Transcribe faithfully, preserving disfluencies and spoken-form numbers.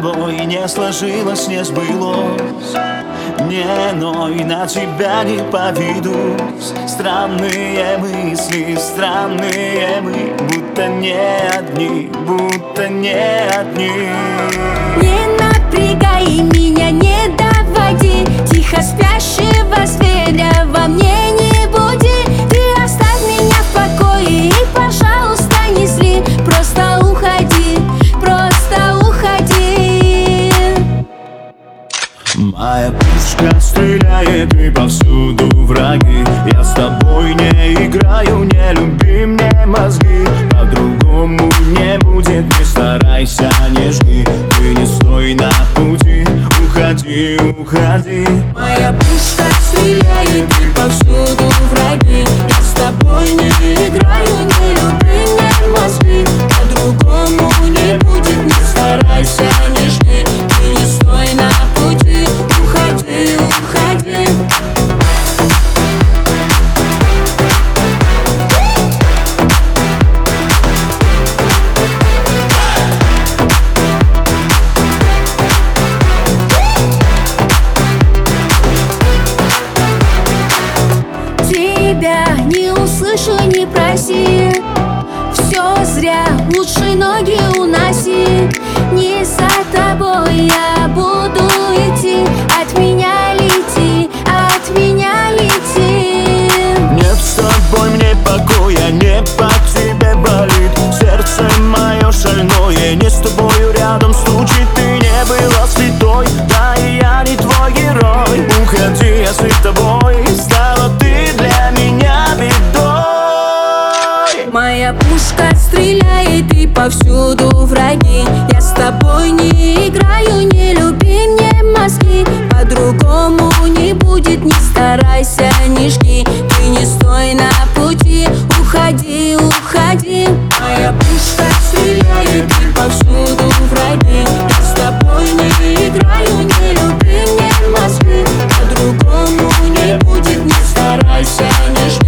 тобой не сложилось, не сбылось. Не ной, на тебя не поведусь. Странные мысли, странные мы, будто не одни, будто не одни. Не напрягай меня, не доводи тихо спящего зверя во мне не буди. Ты оставь меня в покое и, пожалуйста, не зли. Просто уходи, просто уходи. Моя пушка стреляет и повсюду враги. Я с тобой не играю, не люби мне мозги. По-другому не будет, не старайся, не жги. Ты не стой на пути, уходи, уходи. Моя пушка стреляет и повсюду враги. Я с тобой не играю, не люби мне мозги. По-другому не будет, не старайся, не жги. Ты не стой на пути, уходи, уходи. Тебя не услышу, не проси. Все зря, лучше ноги уноси. Не за тобой я буду идти. От меня лети, от меня лети. Нет с тобой мне покоя, не по тебе болит. Сердце мое шальное, не с тобою рядом стучит. Ты не была святой, да и я не твой герой. Уходи, если с тобой стала ты для меня бедой. Моя пушка стреляет и повсюду враги. Я с тобой не играю, не люби мне мозги. По-другому не будет, не старайся, не жги. Ты не стой на пути, уходи, уходи. Моя пушка стреляет и повсюду враги. Я с тобой не играю, не люби мне мозги. По-другому не будет, не старайся, не жги.